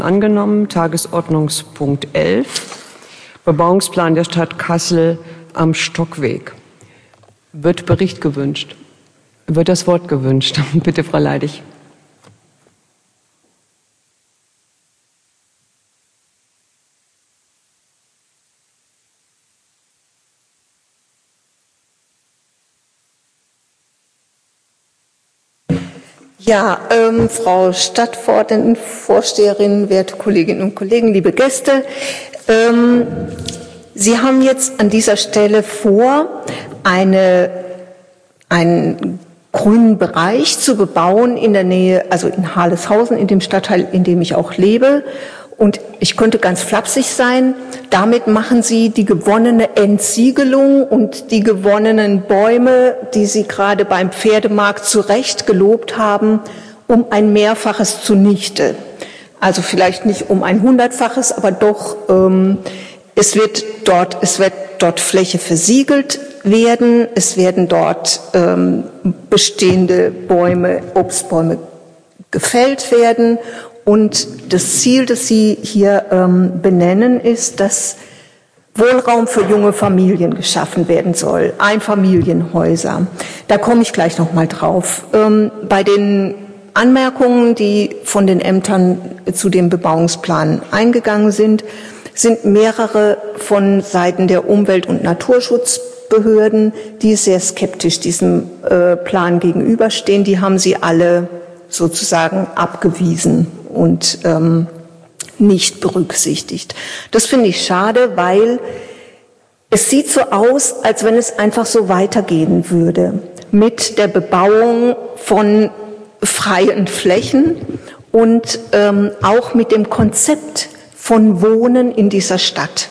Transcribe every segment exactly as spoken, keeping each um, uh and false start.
Angenommen. Tagesordnungspunkt elf. Bebauungsplan der Stadt Kassel am Stockweg. Wird Bericht gewünscht? Wird das Wort gewünscht? Bitte, Frau Leidig. Ja, ähm, Frau Stadtverordnetenvorsteherin, werte Kolleginnen und Kollegen, liebe Gäste, ähm, Sie haben jetzt an dieser Stelle vor, eine, einen grünen Bereich zu bebauen in der Nähe, also in Harleshausen, in dem Stadtteil, in dem ich auch lebe. Und ich könnte ganz flapsig sein, damit machen Sie die gewonnene Entsiegelung und die gewonnenen Bäume, die Sie gerade beim Pferdemarkt zu Recht gelobt haben, um ein Mehrfaches zunichte. Also vielleicht nicht um ein Hundertfaches, aber doch, ähm, es wird dort, es wird dort Fläche versiegelt werden, es werden dort ähm, bestehende Bäume, Obstbäume gefällt werden. Und das Ziel, das Sie hier ähm, benennen, ist, dass Wohnraum für junge Familien geschaffen werden soll, Einfamilienhäuser. Da komme ich gleich noch mal drauf. Ähm, bei den Anmerkungen, die von den Ämtern zu dem Bebauungsplan eingegangen sind, sind mehrere von Seiten der Umwelt- und Naturschutzbehörden, die sehr skeptisch diesem äh, Plan gegenüberstehen. Die haben Sie alle sozusagen abgewiesen und ähm, nicht berücksichtigt. Das finde ich schade, weil es sieht so aus, als wenn es einfach so weitergehen würde mit der Bebauung von freien Flächen und ähm, auch mit dem Konzept von Wohnen in dieser Stadt.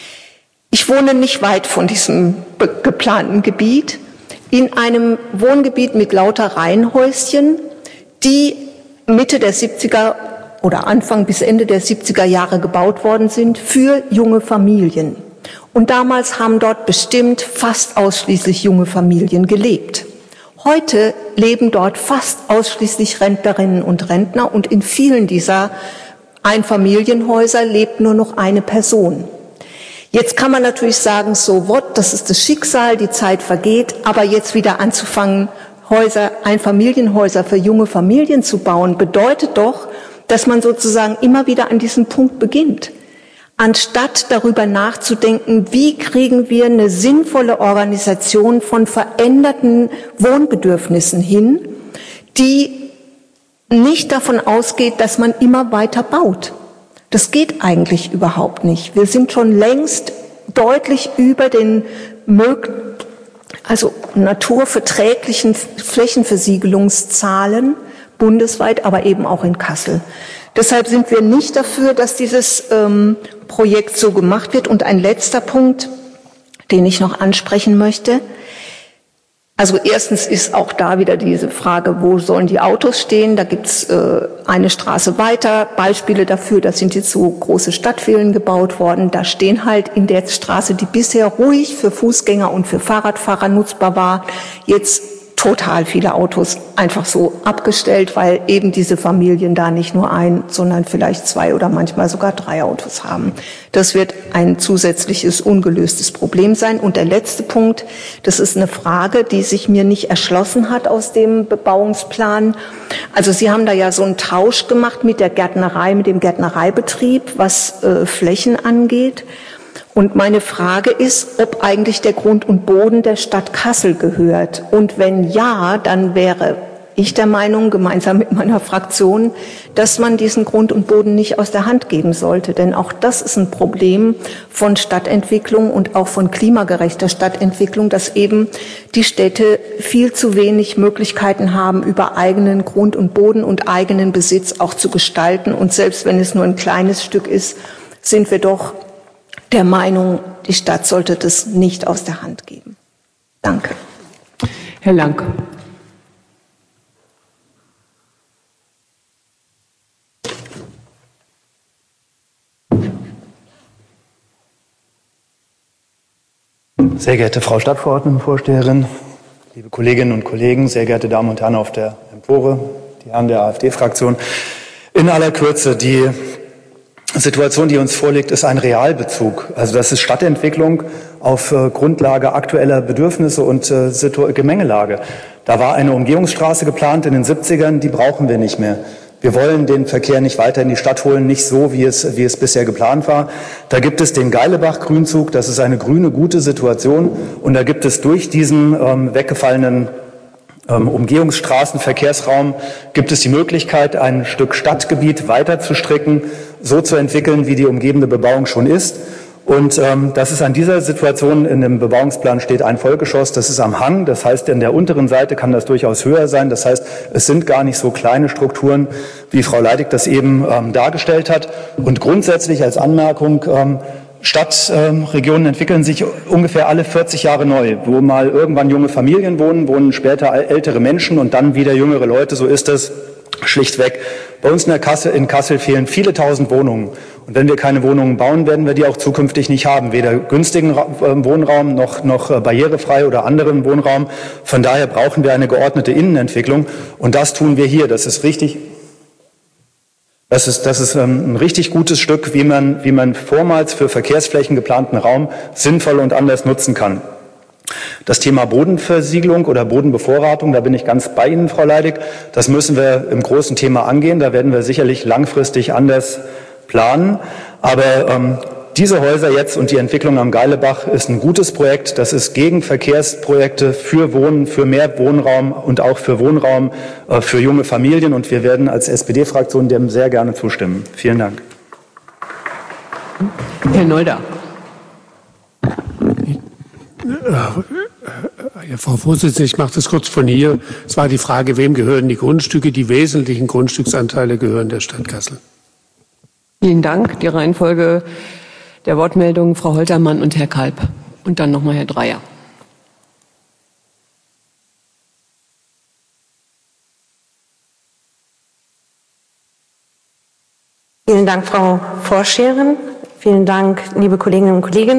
Ich wohne nicht weit von diesem geplanten Gebiet, in einem Wohngebiet mit lauter Reihenhäuschen, die Mitte der siebziger oder Anfang bis Ende der siebziger Jahre gebaut worden sind für junge Familien. Und damals haben dort bestimmt fast ausschließlich junge Familien gelebt. Heute leben dort fast ausschließlich Rentnerinnen und Rentner und in vielen dieser Einfamilienhäuser lebt nur noch eine Person. Jetzt kann man natürlich sagen, so what, das ist das Schicksal, die Zeit vergeht, aber jetzt wieder anzufangen, Häuser, Einfamilienhäuser für junge Familien zu bauen, bedeutet doch, dass man sozusagen immer wieder an diesem Punkt beginnt. Anstatt darüber nachzudenken, wie kriegen wir eine sinnvolle Organisation von veränderten Wohnbedürfnissen hin, die nicht davon ausgeht, dass man immer weiter baut. Das geht eigentlich überhaupt nicht. Wir sind schon längst deutlich über den möglichen, also naturverträglichen Flächenversiegelungszahlen bundesweit, aber eben auch in Kassel. Deshalb sind wir nicht dafür, dass dieses ähm, Projekt so gemacht wird. Und ein letzter Punkt, den ich noch ansprechen möchte. Also erstens ist auch da wieder diese Frage, wo sollen die Autos stehen? Da gibt's äh, eine Straße weiter, Beispiele dafür, da sind jetzt so große Stadtvillen gebaut worden. Da stehen halt in der Straße, die bisher ruhig für Fußgänger und für Fahrradfahrer nutzbar war, jetzt total viele Autos einfach so abgestellt, weil eben diese Familien da nicht nur ein, sondern vielleicht zwei oder manchmal sogar drei Autos haben. Das wird ein zusätzliches ungelöstes Problem sein. Und der letzte Punkt, das ist eine Frage, die sich mir nicht erschlossen hat aus dem Bebauungsplan. Also Sie haben da ja so einen Tausch gemacht mit der Gärtnerei, mit dem Gärtnereibetrieb, was äh, Flächen angeht. Und meine Frage ist, ob eigentlich der Grund und Boden der Stadt Kassel gehört. Und wenn ja, dann wäre ich der Meinung, gemeinsam mit meiner Fraktion, dass man diesen Grund und Boden nicht aus der Hand geben sollte. Denn auch das ist ein Problem von Stadtentwicklung und auch von klimagerechter Stadtentwicklung, dass eben die Städte viel zu wenig Möglichkeiten haben, über eigenen Grund und Boden und eigenen Besitz auch zu gestalten. Und selbst wenn es nur ein kleines Stück ist, sind wir doch der Meinung, die Stadt sollte das nicht aus der Hand geben. Danke. Herr Lang. Sehr geehrte Frau Stadtverordnetenvorsteherin, liebe Kolleginnen und Kollegen, sehr geehrte Damen und Herren auf der Empore, die Herren der AfD-Fraktion. In aller Kürze, die Situation, die uns vorliegt, ist ein Realbezug. Also das ist Stadtentwicklung auf äh, Grundlage aktueller Bedürfnisse und äh, Gemengelage. Da war eine Umgehungsstraße geplant in den siebzigern, die brauchen wir nicht mehr. Wir wollen den Verkehr nicht weiter in die Stadt holen, nicht so, wie es, wie es bisher geplant war. Da gibt es den Geilebach-Grünzug, das ist eine grüne, gute Situation. Und da gibt es durch diesen ähm, weggefallenen ähm, Umgehungsstraßenverkehrsraum, gibt es die Möglichkeit, ein Stück Stadtgebiet weiter zu stricken, so zu entwickeln, wie die umgebende Bebauung schon ist. Und ähm, das ist an dieser Situation, in dem Bebauungsplan steht ein Vollgeschoss, das ist am Hang, das heißt, in der unteren Seite kann das durchaus höher sein, das heißt, es sind gar nicht so kleine Strukturen, wie Frau Leidig das eben ähm, dargestellt hat. Und grundsätzlich als Anmerkung, ähm, Stadtregionen ähm, entwickeln sich ungefähr alle vierzig Jahre neu, wo mal irgendwann junge Familien wohnen, wohnen später ältere Menschen und dann wieder jüngere Leute, so ist es schlichtweg. Bei uns in, der Kassel, in Kassel fehlen viele tausend Wohnungen. Und wenn wir keine Wohnungen bauen, werden wir die auch zukünftig nicht haben. Weder günstigen Wohnraum noch, noch barrierefrei oder anderen Wohnraum. Von daher brauchen wir eine geordnete Innenentwicklung. Und das tun wir hier. Das ist richtig. Das ist, das ist ein richtig gutes Stück, wie man, wie man vormals für Verkehrsflächen geplanten Raum sinnvoll und anders nutzen kann. Das Thema Bodenversiegelung oder Bodenbevorratung, da bin ich ganz bei Ihnen, Frau Leidig. Das müssen wir im großen Thema angehen. Da werden wir sicherlich langfristig anders planen. Aber ähm, diese Häuser jetzt und die Entwicklung am Geilebach ist ein gutes Projekt. Das ist gegen Verkehrsprojekte für Wohnen, für mehr Wohnraum und auch für Wohnraum äh, für junge Familien. Und wir werden als S P D-Fraktion dem sehr gerne zustimmen. Vielen Dank. Herr Nolda. Ja, Frau Vorsitzende, ich mache das kurz von hier. Es war die Frage, wem gehören die Grundstücke? Die wesentlichen Grundstücksanteile gehören der Stadt Kassel. Vielen Dank. Die Reihenfolge der Wortmeldungen Frau Holtermann und Herr Kalb. Und dann nochmal Herr Dreyer. Vielen Dank, Frau Vorsteherin. Vielen Dank, liebe Kolleginnen und Kollegen.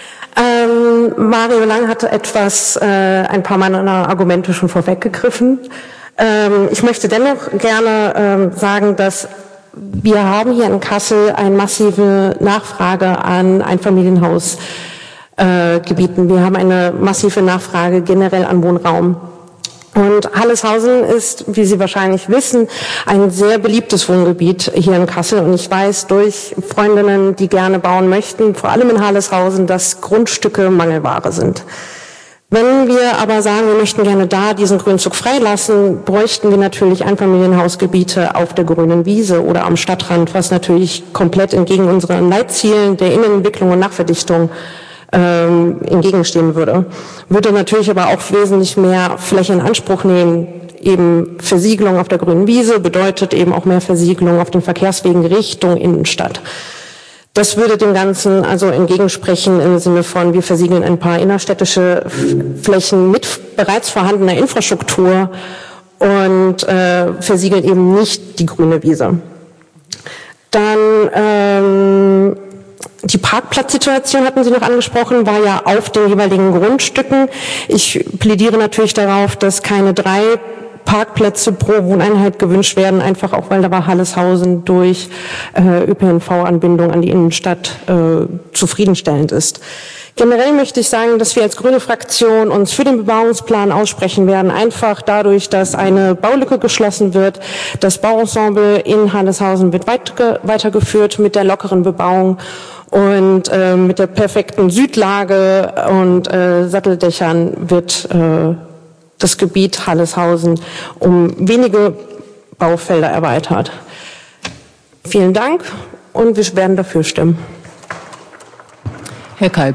Ähm, Mario Lang hatte etwas, äh, ein paar meiner Argumente schon vorweggegriffen. Ähm, ich möchte dennoch gerne ähm, sagen, dass wir haben hier in Kassel eine massive Nachfrage an Einfamilienhausgebieten. Äh, wir haben eine massive Nachfrage generell an Wohnraum. Und Halleshausen ist, wie Sie wahrscheinlich wissen, ein sehr beliebtes Wohngebiet hier in Kassel. Und ich weiß durch Freundinnen, die gerne bauen möchten, vor allem in Halleshausen, dass Grundstücke Mangelware sind. Wenn wir aber sagen, wir möchten gerne da diesen Grünzug freilassen, bräuchten wir natürlich Einfamilienhausgebiete auf der grünen Wiese oder am Stadtrand, was natürlich komplett entgegen unseren Leitzielen der Innenentwicklung und Nachverdichtung ähm, entgegenstehen würde. Würde natürlich aber auch wesentlich mehr Fläche in Anspruch nehmen. Eben Versiegelung auf der grünen Wiese bedeutet eben auch mehr Versiegelung auf den Verkehrswegen Richtung Innenstadt. Das würde dem Ganzen also entgegensprechen im Sinne von, wir versiegeln ein paar innerstädtische Flächen mit bereits vorhandener Infrastruktur und äh, versiegeln eben nicht die grüne Wiese. Dann ähm, die Parkplatzsituation hatten Sie noch angesprochen, war ja auf den jeweiligen Grundstücken. Ich plädiere natürlich darauf, dass keine drei Parkplätze pro Wohneinheit gewünscht werden, einfach auch, weil da bei Halleshausen durch äh, Ö P N V-Anbindung an die Innenstadt äh, zufriedenstellend ist. Generell möchte ich sagen, dass wir als grüne Fraktion uns für den Bebauungsplan aussprechen werden, einfach dadurch, dass eine Baulücke geschlossen wird. Das Bauensemble in Halleshausen wird weit, weitergeführt mit der lockeren Bebauung und äh, mit der perfekten Südlage und äh, Satteldächern wird äh, das Gebiet Halleshausen um wenige Baufelder erweitert. Vielen Dank und wir werden dafür stimmen. Herr Kalb.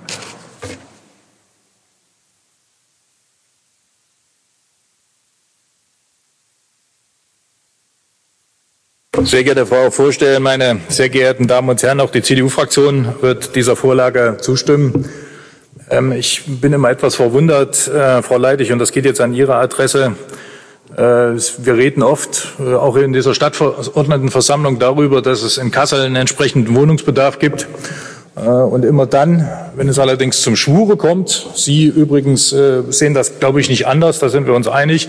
Sehr geehrte Frau Vorsteherin, meine sehr geehrten Damen und Herren, auch die C D U-Fraktion wird dieser Vorlage zustimmen. Ich bin immer etwas verwundert, äh, Frau Leidig, und das geht jetzt an Ihre Adresse. Äh, wir reden oft, äh, auch in dieser Stadtverordnetenversammlung, darüber, dass es in Kassel einen entsprechenden Wohnungsbedarf gibt. Äh, und immer dann, wenn es allerdings zum Schwure kommt, Sie übrigens äh, sehen das, glaube ich, nicht anders, da sind wir uns einig,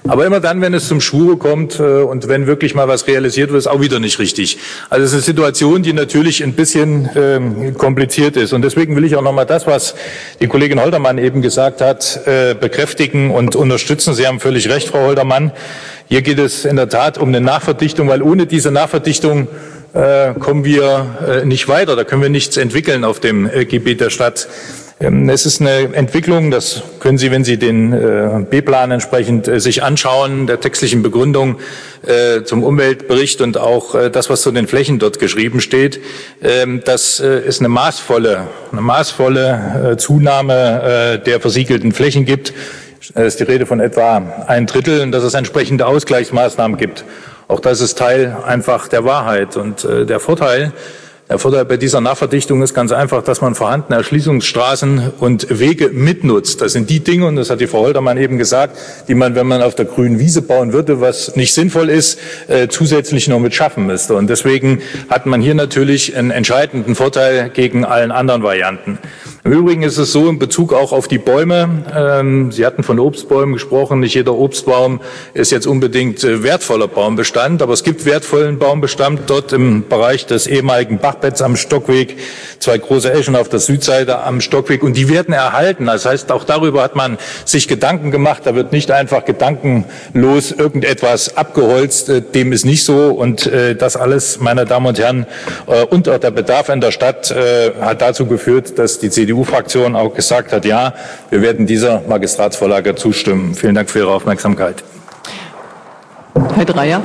Aber immer dann, wenn es zum Schwure kommt äh, und wenn wirklich mal was realisiert wird, ist auch wieder nicht richtig. Also es ist eine Situation, die natürlich ein bisschen äh, kompliziert ist. Und deswegen will ich auch nochmal das, was die Kollegin Holtermann eben gesagt hat, äh, bekräftigen und unterstützen. Sie haben völlig recht, Frau Holtermann. Hier geht es in der Tat um eine Nachverdichtung, weil ohne diese Nachverdichtung äh, kommen wir äh, nicht weiter. Da können wir nichts entwickeln auf dem äh, Gebiet der Stadt. Ähm, es ist eine Entwicklung, das können Sie, wenn Sie den äh, B-Plan entsprechend äh, sich anschauen, der textlichen Begründung äh, zum Umweltbericht und auch äh, das, was zu den Flächen dort geschrieben steht, äh, das äh, ist eine maßvolle, eine maßvolle äh, Zunahme äh, der versiegelten Flächen gibt. Es ist die Rede von etwa ein Drittel und dass es entsprechende Ausgleichsmaßnahmen gibt. Auch das ist Teil einfach der Wahrheit. Und äh, der Vorteil, der Vorteil bei dieser Nachverdichtung ist ganz einfach, dass man vorhandene Erschließungsstraßen und Wege mitnutzt. Das sind die Dinge, und das hat die Frau Holtermann eben gesagt, die man, wenn man auf der grünen Wiese bauen würde, was nicht sinnvoll ist, äh, zusätzlich noch mit schaffen müsste. Und deswegen hat man hier natürlich einen entscheidenden Vorteil gegen allen anderen Varianten. Im Übrigen ist es so in Bezug auch auf die Bäume. Ähm, Sie hatten von Obstbäumen gesprochen. Nicht jeder Obstbaum ist jetzt unbedingt äh, wertvoller Baumbestand, aber es gibt wertvollen Baumbestand dort im Bereich des ehemaligen Bachbetts am Stockweg, zwei große Eschen auf der Südseite am Stockweg, und die werden erhalten. Das heißt, auch darüber hat man sich Gedanken gemacht. Da wird nicht einfach gedankenlos irgendetwas abgeholzt. Äh, dem ist nicht so. Und äh, das alles, meine Damen und Herren, äh, und auch der Bedarf in der Stadt äh, hat dazu geführt, dass die C D U-Fraktion auch gesagt hat, ja, wir werden dieser Magistratsvorlage zustimmen. Vielen Dank für Ihre Aufmerksamkeit. Herr Dreyer.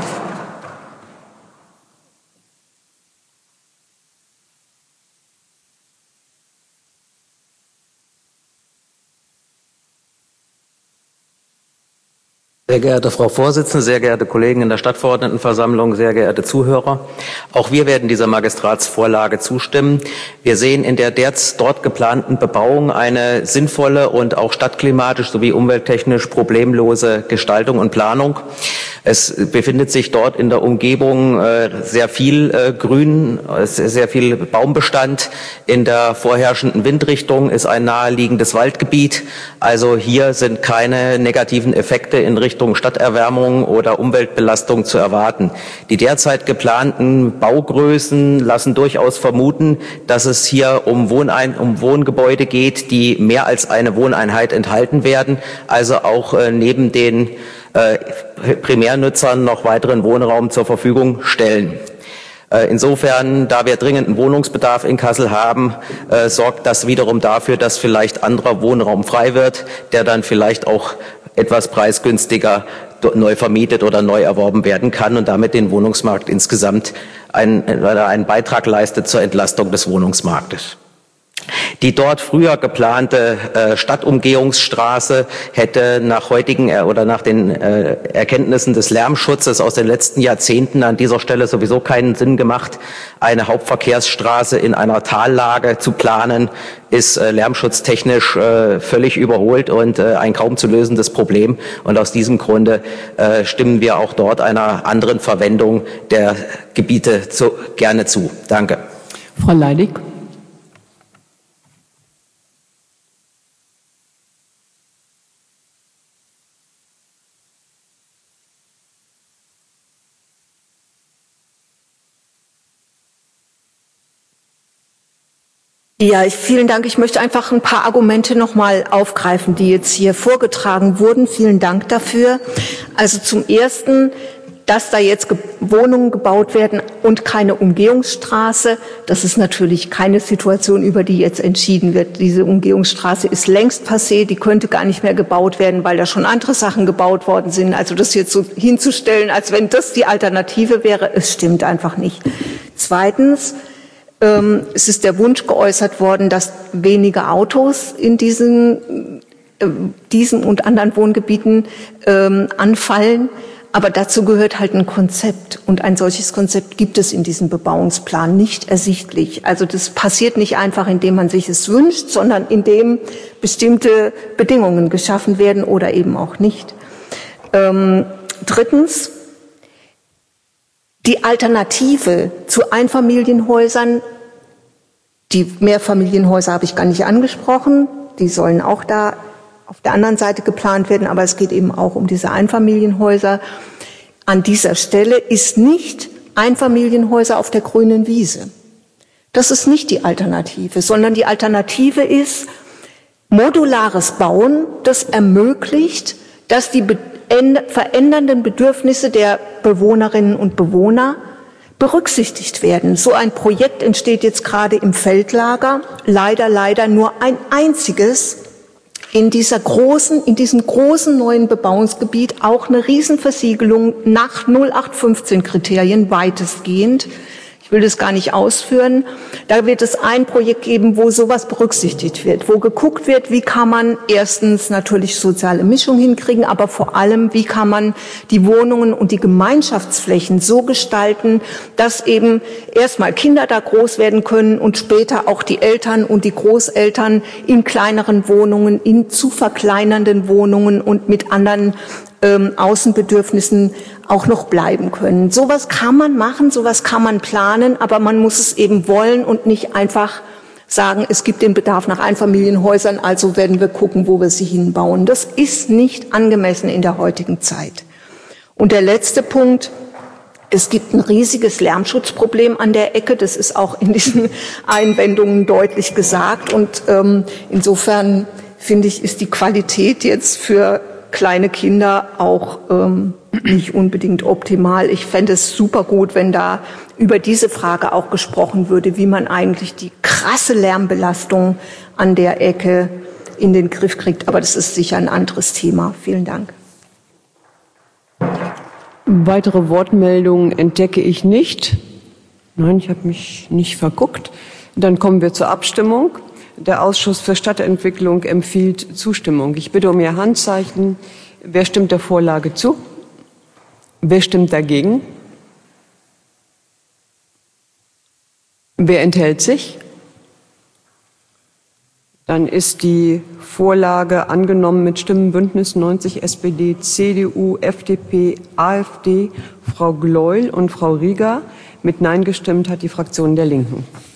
Sehr geehrte Frau Vorsitzende, sehr geehrte Kollegen in der Stadtverordnetenversammlung, sehr geehrte Zuhörer. Auch wir werden dieser Magistratsvorlage zustimmen. Wir sehen in der derzeit dort geplanten Bebauung eine sinnvolle und auch stadtklimatisch sowie umwelttechnisch problemlose Gestaltung und Planung. Es befindet sich dort in der Umgebung äh, sehr viel äh, Grün, äh, sehr viel Baumbestand. In der vorherrschenden Windrichtung ist ein naheliegendes Waldgebiet. Also hier sind keine negativen Effekte in Richtung Stadterwärmung oder Umweltbelastung zu erwarten. Die derzeit geplanten Baugrößen lassen durchaus vermuten, dass es hier um, Wohnein um Wohngebäude geht, die mehr als eine Wohneinheit enthalten werden, also auch äh, neben den äh, Primärnutzern noch weiteren Wohnraum zur Verfügung stellen. Äh, insofern, da wir dringenden Wohnungsbedarf in Kassel haben, äh, sorgt das wiederum dafür, dass vielleicht anderer Wohnraum frei wird, der dann vielleicht auch etwas preisgünstiger neu vermietet oder neu erworben werden kann und damit den Wohnungsmarkt insgesamt einen, einen Beitrag leistet zur Entlastung des Wohnungsmarktes. Die dort früher geplante äh, Stadtumgehungsstraße hätte nach heutigen äh, oder nach den äh, Erkenntnissen des Lärmschutzes aus den letzten Jahrzehnten an dieser Stelle sowieso keinen Sinn gemacht. Eine Hauptverkehrsstraße in einer Tallage zu planen, ist äh, lärmschutztechnisch äh, völlig überholt und äh, ein kaum zu lösendes Problem. Und aus diesem Grunde äh, stimmen wir auch dort einer anderen Verwendung der Gebiete zu, gerne zu. Danke. Frau Leidig. Ja, ich, vielen Dank. Ich möchte einfach ein paar Argumente noch mal aufgreifen, die jetzt hier vorgetragen wurden. Vielen Dank dafür. Also zum Ersten, dass da jetzt Ge- Wohnungen gebaut werden und keine Umgehungsstraße. Das ist natürlich keine Situation, über die jetzt entschieden wird. Diese Umgehungsstraße ist längst passé. Die könnte gar nicht mehr gebaut werden, weil da schon andere Sachen gebaut worden sind. Also das jetzt so hinzustellen, als wenn das die Alternative wäre, es stimmt einfach nicht. Zweitens, Ähm, es ist der Wunsch geäußert worden, dass weniger Autos in diesen, äh, diesen und anderen Wohngebieten ähm, anfallen. Aber dazu gehört halt ein Konzept. Und ein solches Konzept gibt es in diesem Bebauungsplan nicht ersichtlich. Also das passiert nicht einfach, indem man sich es wünscht, sondern indem bestimmte Bedingungen geschaffen werden oder eben auch nicht. Ähm, drittens, die Alternative zu Einfamilienhäusern, die Mehrfamilienhäuser habe ich gar nicht angesprochen, die sollen auch da auf der anderen Seite geplant werden, aber es geht eben auch um diese Einfamilienhäuser. An dieser Stelle ist nicht Einfamilienhäuser auf der grünen Wiese. Das ist nicht die Alternative, sondern die Alternative ist modulares Bauen, das ermöglicht, dass die verändernden Bedürfnisse der Bewohnerinnen und Bewohner berücksichtigt werden. So ein Projekt entsteht jetzt gerade im Feldlager, leider, leider nur ein einziges in dieser großen, in diesem großen neuen Bebauungsgebiet, auch eine Riesenversiegelung nach null acht fünfzehn Kriterien weitestgehend. Ich will das gar nicht ausführen. Da wird es ein Projekt geben, wo sowas berücksichtigt wird, wo geguckt wird, wie kann man erstens natürlich soziale Mischung hinkriegen, aber vor allem, wie kann man die Wohnungen und die Gemeinschaftsflächen so gestalten, dass eben erstmal Kinder da groß werden können und später auch die Eltern und die Großeltern in kleineren Wohnungen, in zu verkleinernden Wohnungen und mit anderen ähm, Außenbedürfnissen auch noch bleiben können. Sowas kann man machen, sowas kann man planen, aber man muss es eben wollen und nicht einfach sagen, es gibt den Bedarf nach Einfamilienhäusern, also werden wir gucken, wo wir sie hinbauen. Das ist nicht angemessen in der heutigen Zeit. Und der letzte Punkt: Es gibt ein riesiges Lärmschutzproblem an der Ecke. Das ist auch in diesen Einwendungen deutlich gesagt. Und ähm, insofern finde ich, ist die Qualität jetzt für kleine Kinder auch ähm, nicht unbedingt optimal. Ich fände es super gut, wenn da über diese Frage auch gesprochen würde, wie man eigentlich die krasse Lärmbelastung an der Ecke in den Griff kriegt. Aber das ist sicher ein anderes Thema. Vielen Dank. Weitere Wortmeldungen entdecke ich nicht. Nein, ich habe mich nicht verguckt. Dann kommen wir zur Abstimmung. Der Ausschuss für Stadtentwicklung empfiehlt Zustimmung. Ich bitte um Ihr Handzeichen. Wer stimmt der Vorlage zu? Wer stimmt dagegen? Wer enthält sich? Dann ist die Vorlage angenommen mit Stimmenbündnis neunzig, S P D, C D U, F D P, AfD, Frau Gleul und Frau Rieger. Mit Nein gestimmt hat die Fraktion der Linken.